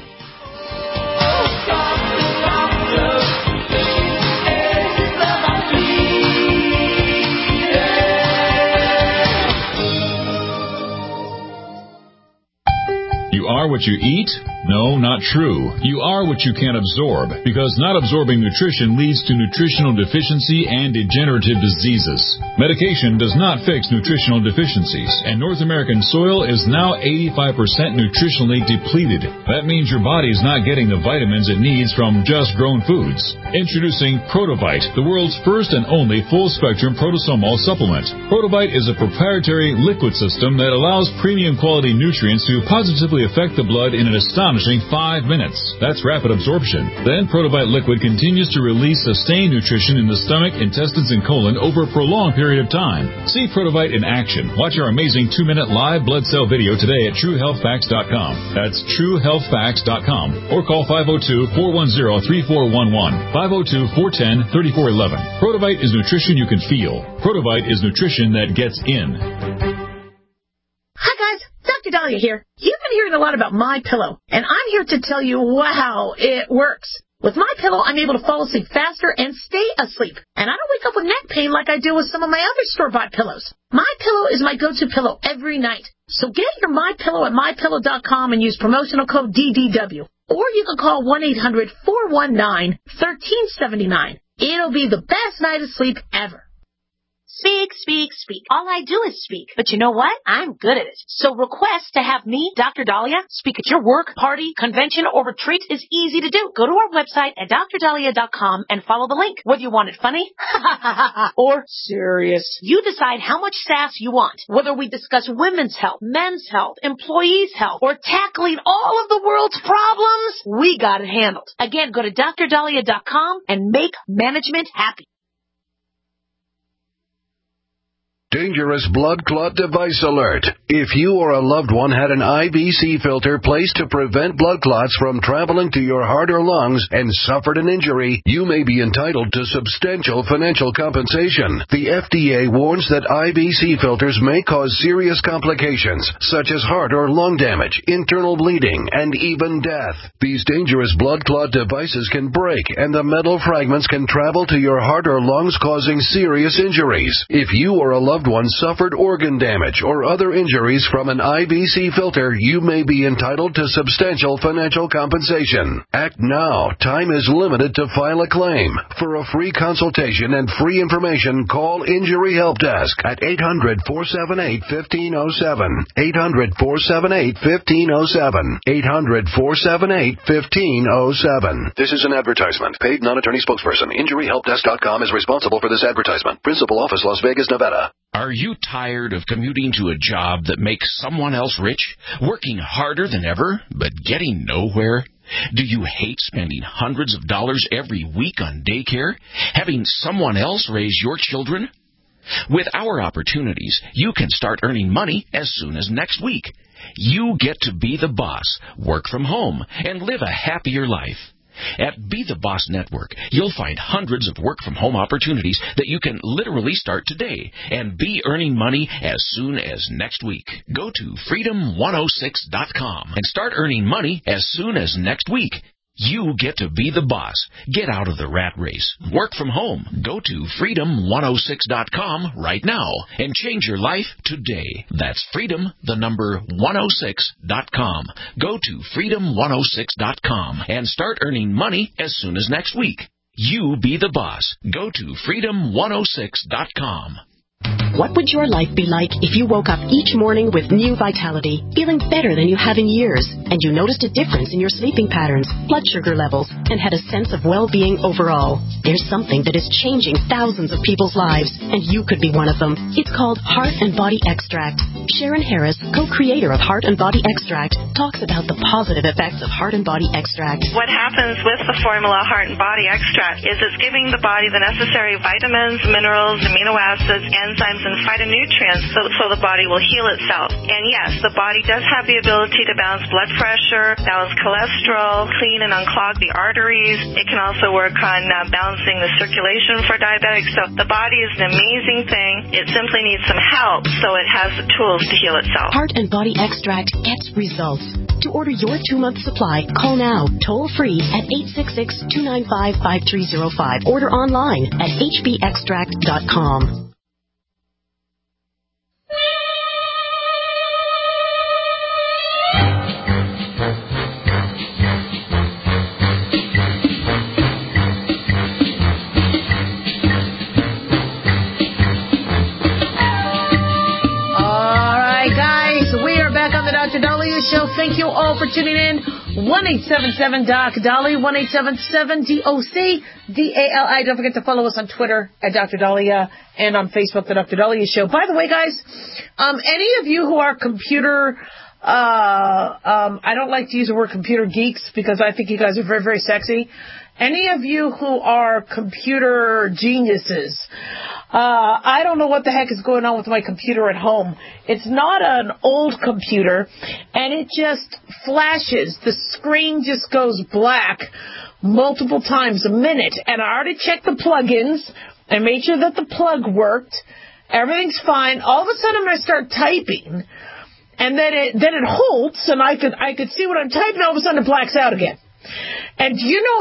You are what you eat? No, not true. You are what you can absorb, because not absorbing nutrition leads to nutritional deficiency and degenerative diseases. Medication does not fix nutritional deficiencies, and North American soil is now 85% nutritionally depleted. That means your body's not getting the vitamins it needs from just grown foods. Introducing Protovite, the world's first and only full-spectrum protosomal supplement. Protovite is a proprietary liquid system that allows premium quality nutrients to positively affect the blood in an astonishing astonishing 5 minutes. That's rapid absorption. Then Protobite Liquid continues to release sustained nutrition in the stomach, intestines, and colon over a prolonged period of time. See Protobite in action. Watch our amazing 2-minute live blood cell video today at TrueHealthFacts.com. That's TrueHealthFacts.com. Or call 502-410-3411. 502-410-3411. Protobite is nutrition you can feel. Protobite is nutrition that gets in. Hi guys, Dr. Dahlia here. You've been hearing a lot about MyPillow, and I'm here to tell you how it works. With MyPillow, I'm able to fall asleep faster and stay asleep. And I don't wake up with neck pain like I do with some of my other store-bought pillows. MyPillow is my go-to pillow every night. So get your MyPillow at MyPillow.com and use promotional code DDW. Or you can call 1-800-419-1379. It'll be the best night of sleep ever. Speak, speak, speak. All I do is speak. But you know what? I'm good at it. So request to have me, Dr. Dahlia, speak at your work, party, convention, or retreat is easy to do. Go to our website at drdahlia.com and follow the link. Whether you want it funny or serious, you decide how much sass you want. Whether we discuss women's health, men's health, employees' health, or tackling all of the world's problems, we got it handled. Again, go to drdahlia.com and make management happy. Dangerous blood clot device alert. If you or a loved one had an IVC filter placed to prevent blood clots from traveling to your heart or lungs and suffered an injury, you may be entitled to substantial financial compensation. The FDA warns that IVC filters may cause serious complications, such as heart or lung damage, internal bleeding, and even death. These dangerous blood clot devices can break, and the metal fragments can travel to your heart or lungs, causing serious injuries. If you or a loved one suffered organ damage or other injuries from an IVC filter, you may be entitled to substantial financial compensation. Act now. Time is limited to file a claim. For a free consultation and free information, call Injury Help Desk at 800-478-1507. 800-478-1507. 800-478-1507. This is an advertisement. Paid non-attorney spokesperson. InjuryHelpDesk.com is responsible for this advertisement. Principal office, Las Vegas, Nevada. Are you tired of commuting to a job that makes someone else rich, working harder than ever, but getting nowhere? Do you hate spending hundreds of dollars every week on daycare, having someone else raise your children? With our opportunities, you can start earning money as soon as next week. You get to be the boss, work from home, and live a happier life. At Be the Boss Network, you'll find hundreds of work-from-home opportunities that you can literally start today and be earning money as soon as next week. Go to freedom106.com and start earning money as soon as next week. You get to be the boss. Get out of the rat race. Work from home. Go to freedom106.com right now and change your life today. That's freedom106.com. Go to freedom106.com and start earning money as soon as next week. You be the boss. Go to freedom106.com. What would your life be like if you woke up each morning with new vitality, feeling better than you have in years, and you noticed a difference in your sleeping patterns, blood sugar levels, and had a sense of well-being overall? There's something that is changing thousands of people's lives, and you could be one of them. It's called Heart and Body Extract. Sharon Harris, co-creator of Heart and Body Extract, talks about the positive effects of Heart and Body Extract. What happens with the formula Heart and Body Extract is it's giving the body the necessary vitamins, minerals, amino acids, enzymes, and phytonutrients so the body will heal itself. And yes, the body does have the ability to balance blood pressure, balance cholesterol, clean and unclog the arteries. It can also work on balancing the circulation for diabetics. So the body is an amazing thing. It simply needs some help so it has the tools to heal itself. Heart and Body Extract gets results. To order your 2-month supply, call now, toll free at 866-295-5305. Order online at hbextract.com. Show. Thank you all for tuning in. 1-877-DOC-DOLLY, 1-877-DOC-DALI. Don't forget to follow us on Twitter at Dr. Dahlia and on Facebook, The Dr. Dahlia Show. By the way, guys, any of you who are computer I don't like to use the word computer geeks because I think you guys are very, very sexy. Any of you who are computer geniuses, I don't know what the heck is going on with my computer at home. It's not an old computer, and it just flashes. The screen just goes black multiple times a minute. And I already checked the plugins. I made sure that the plug worked. Everything's fine. All of a sudden, I start typing, and then it halts, and I could see what I'm typing. All of a sudden, it blacks out again. And do you know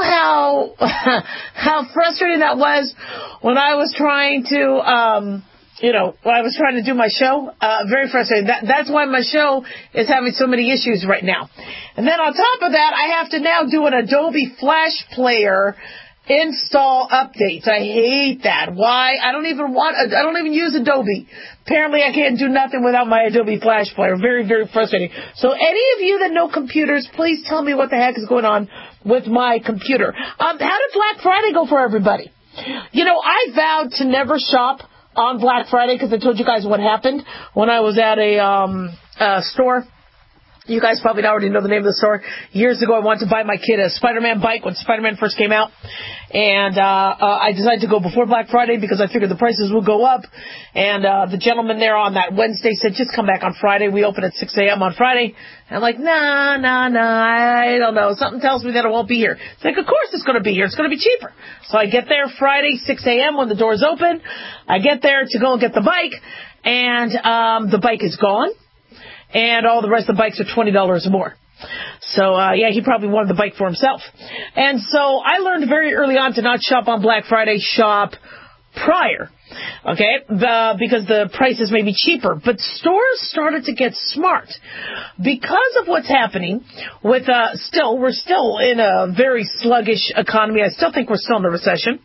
how frustrating that was when I was trying to, when I was trying to do my show? Very frustrating. That's why my show is having so many issues right now. And then on top of that, I have to now do an Adobe Flash Player install updates. I hate that. Why? I don't even use Adobe. Apparently I can't do nothing without my Adobe Flash Player. Very, very frustrating. So any of you that know computers, please tell me what the heck is going on with my computer. How did Black Friday go for everybody? I vowed to never shop on Black Friday because I told you guys what happened when I was at a store. You guys probably already know the name of the store. Years ago, I wanted to buy my kid a Spider-Man bike when Spider-Man first came out. And I decided to go before Black Friday because I figured the prices would go up. And the gentleman there on that Wednesday said, just come back on Friday. We open at 6 a.m. on Friday. And I'm like, nah, I don't know. Something tells me that it won't be here. It's like, of course it's going to be here. It's going to be cheaper. So I get there Friday, 6 a.m. when the doors open. I get there to go and get the bike. And the bike is gone. And all the rest of the bikes are $20 more. So, he probably wanted the bike for himself. And so I learned very early on to not shop on Black Friday, shop prior. Okay? Because the prices may be cheaper. But stores started to get smart. Because of what's happening with, we're still in a very sluggish economy. I still think we're still in a recession.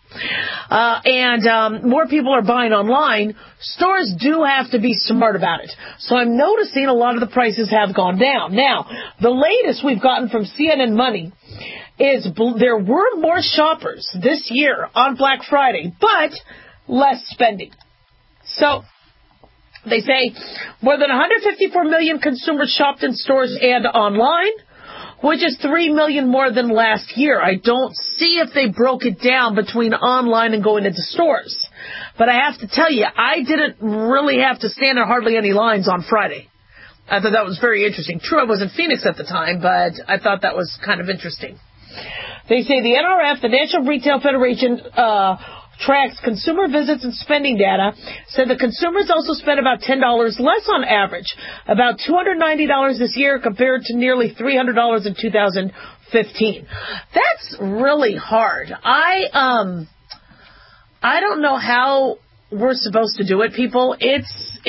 And more people are buying online. Stores do have to be smart about it. So I'm noticing a lot of the prices have gone down. Now, the latest we've gotten from CNN Money is there were more shoppers this year on Black Friday, but less spending. So they say more than 154 million consumers shopped in stores and online, which is 3 million more than last year. I don't see if they broke it down between online and going into stores. But I have to tell you, I didn't really have to stand in hardly any lines on Friday. I thought that was very interesting. True, I was in Phoenix at the time, but I thought that was kind of interesting. They say the NRF, the National Retail Federation, tracks consumer visits and spending data, said the consumers also spent about $10 less on average, about $290 this year compared to nearly $300 in 2015. That's really hard. I don't know how we're supposed to do it, people. I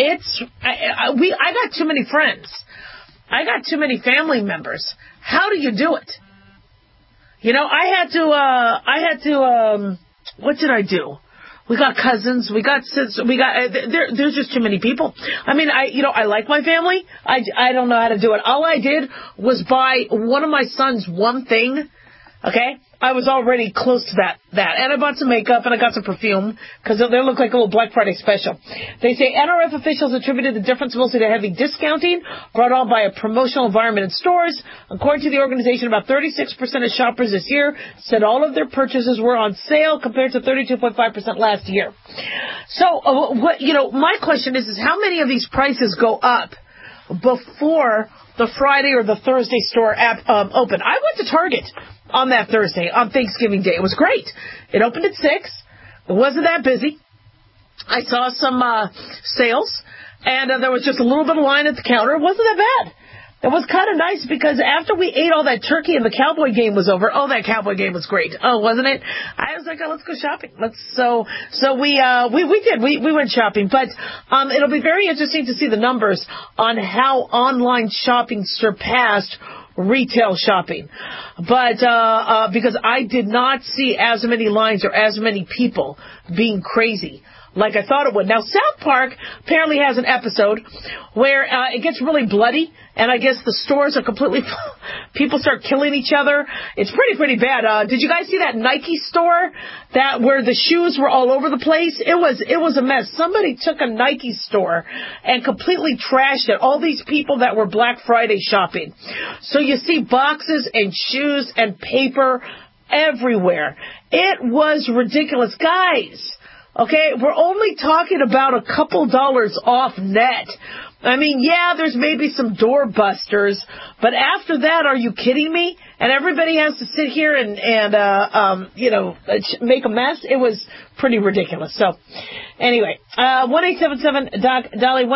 got too many friends. I got too many family members. How do you do it? What did I do? We got cousins. There's just too many people. I mean, I like my family. I don't know how to do it. All I did was buy one of my sons one thing. Okay? I was already close to that. And I bought some makeup and I got some perfume because they look like a little Black Friday special. They say NRF officials attributed the difference mostly to heavy discounting brought on by a promotional environment in stores. According to the organization, about 36% of shoppers this year said all of their purchases were on sale compared to 32.5% last year. So, my question is how many of these prices go up before the Friday or the Thursday store app open? I went to Target on that Thursday, on Thanksgiving Day. It was great. It opened at 6. It wasn't that busy. I saw some sales, and there was just a little bit of line at the counter. It wasn't that bad. It was kind of nice because after we ate all that turkey and the Cowboy game was over, that Cowboy game was great. Oh, wasn't it? I was like, let's go shopping. So we did. We went shopping, but it'll be very interesting to see the numbers on how online shopping surpassed retail shopping. But because I did not see as many lines or as many people being crazy like I thought it would. Now, South Park apparently has an episode where it gets really bloody, and I guess the stores are completely people start killing each other. It's pretty bad. Did you guys see that Nike store where the shoes were all over the place? It was a mess. Somebody took a Nike store and completely trashed it. All these people that were Black Friday shopping. So you see boxes and shoes and paper everywhere. It was ridiculous. Guys, okay, we're only talking about a couple dollars off net. I mean, yeah, there's maybe some doorbusters, but after that, are you kidding me? And everybody has to sit here and make a mess. It was pretty ridiculous. So, anyway, 1-877-DOC-DALI,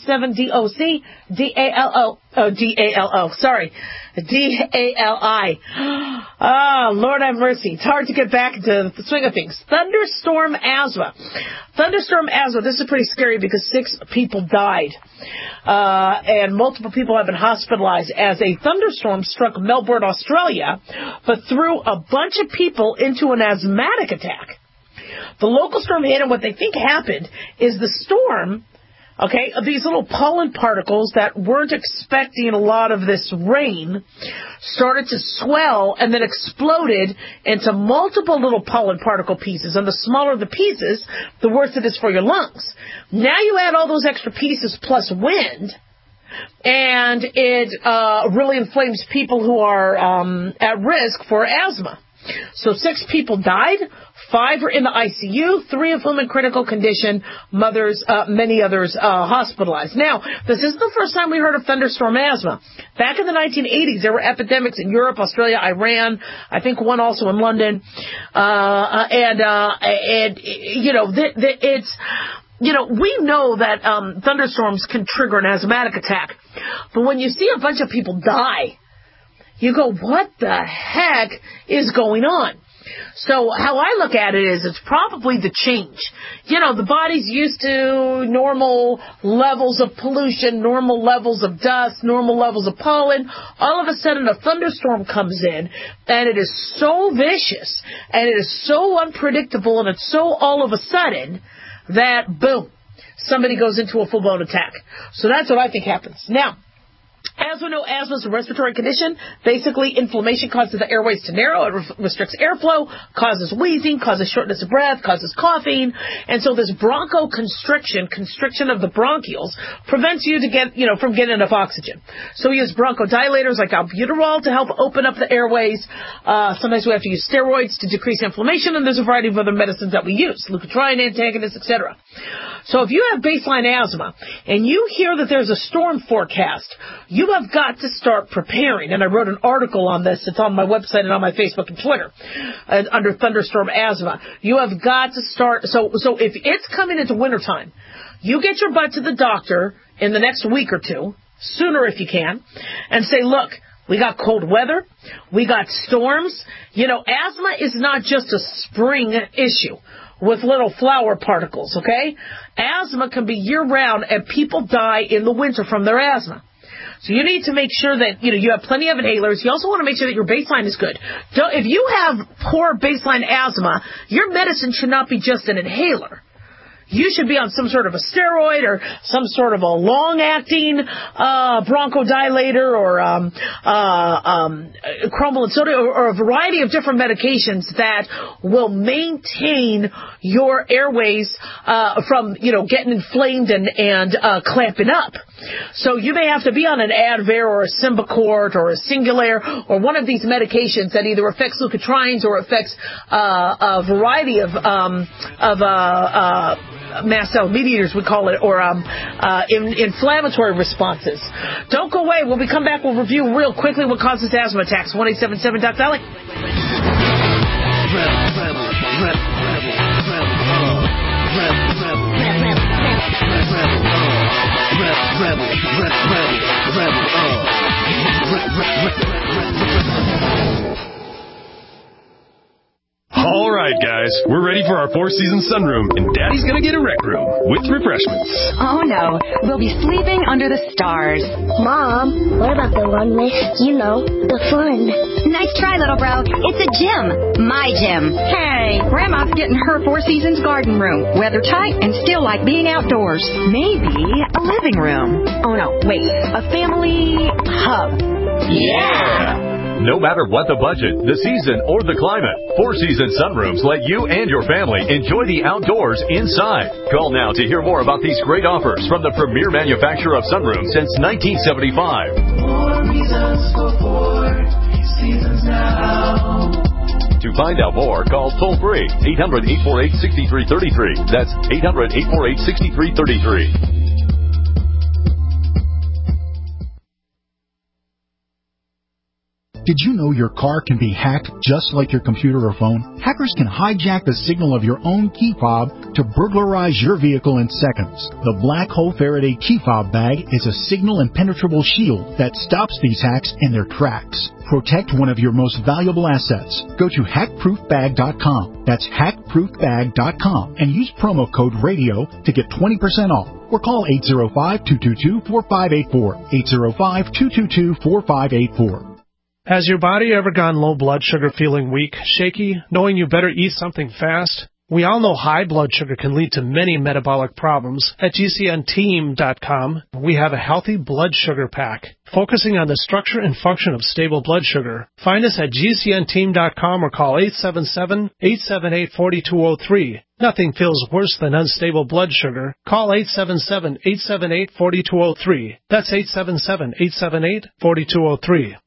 1-877-DOC-DALO, sorry, DALI. Ah, Lord have mercy. It's hard to get back into the swing of things. Thunderstorm asthma. Thunderstorm asthma, this is pretty scary because 6 people died. And multiple people have been hospitalized as a thunderstorm struck Melbourne, Australia, but threw a bunch of people into an asthmatic attack. The local storm hit, and what they think happened is the storm, okay, these little pollen particles that weren't expecting a lot of this rain started to swell and then exploded into multiple little pollen particle pieces. And the smaller the pieces, the worse it is for your lungs. Now you add all those extra pieces plus wind, and it really inflames people who are at risk for asthma. So 6 people died, 5 are in the ICU, 3 of whom in critical condition, many others hospitalized. Now, this isn't the first time we heard of thunderstorm asthma. Back in the 1980s, there were epidemics in Europe, Australia, Iran, I think one also in London, we know that thunderstorms can trigger an asthmatic attack, but when you see a bunch of people die, you go, what the heck is going on? So how I look at it is it's probably the change. The body's used to normal levels of pollution, normal levels of dust, normal levels of pollen. All of a sudden a thunderstorm comes in, and it is so vicious, and it is so unpredictable, and it's so all of a sudden that, boom, somebody goes into a full-blown attack. So that's what I think happens. Now, as we know, asthma is a respiratory condition. Basically, inflammation causes the airways to narrow. It restricts airflow, causes wheezing, causes shortness of breath, causes coughing. And so this constriction of the bronchioles, prevents you from getting enough oxygen. So we use bronchodilators like albuterol to help open up the airways. Sometimes we have to use steroids to decrease inflammation, and there's a variety of other medicines that we use, leukotriene antagonists, etc. So if you have baseline asthma and you hear that there's a storm forecast, you have got to start preparing. And I wrote an article on this. It's on my website and on my Facebook and Twitter under thunderstorm asthma. You have got to start. So if it's coming into wintertime, you get your butt to the doctor in the next week or two, sooner if you can, and say, look, we got cold weather. We got storms. Asthma is not just a spring issue with little flower particles, okay? Asthma can be year-round, and people die in the winter from their asthma. So you need to make sure that, you have plenty of inhalers. You also want to make sure that your baseline is good. If you have poor baseline asthma, your medicine should not be just an inhaler. You should be on some sort of a steroid or some sort of a long-acting bronchodilator or cromolyn sodium or a variety of different medications that will maintain your airways from getting inflamed and clamping up. So you may have to be on an Advair or a Symbicort or a Singulair or one of these medications that either affects leukotrienes or affects a variety of mast cell mediators, we call it, or inflammatory responses. Don't go away. When we come back, we'll review real quickly what causes asthma attacks. 1-877-DOC-DALI. All right, right, guys. We're ready for our Four Seasons sunroom, and Daddy's gonna get a rec room with refreshments. Oh, no. We'll be sleeping under the stars. Mom, what about the one with, the fun? Nice try, little bro. It's a gym. My gym. Hey, Grandma's getting her Four Seasons garden room. Weather tight and still like being outdoors. Maybe a living room. Oh, no. Wait. A family hub. Yeah! No matter what the budget, the season, or the climate, Four Seasons Sunrooms let you and your family enjoy the outdoors inside. Call now to hear more about these great offers from the premier manufacturer of sunrooms since 1975. More reasons for Four Seasons now. To find out more, call toll-free 800-848-6333. That's 800-848-6333. Did you know your car can be hacked just like your computer or phone? Hackers can hijack the signal of your own key fob to burglarize your vehicle in seconds. The Black Hole Faraday key fob bag is a signal impenetrable shield that stops these hacks in their tracks. Protect one of your most valuable assets. Go to hackproofbag.com. That's hackproofbag.com and use promo code RADIO to get 20% off. Or call 805-222-4584. 805-222-4584. Has your body ever gone low blood sugar, feeling weak, shaky, knowing you better eat something fast? We all know high blood sugar can lead to many metabolic problems. At GCNteam.com, we have a healthy blood sugar pack, focusing on the structure and function of stable blood sugar. Find us at GCNteam.com or call 877-878-4203. Nothing feels worse than unstable blood sugar. Call 877-878-4203. That's 877-878-4203.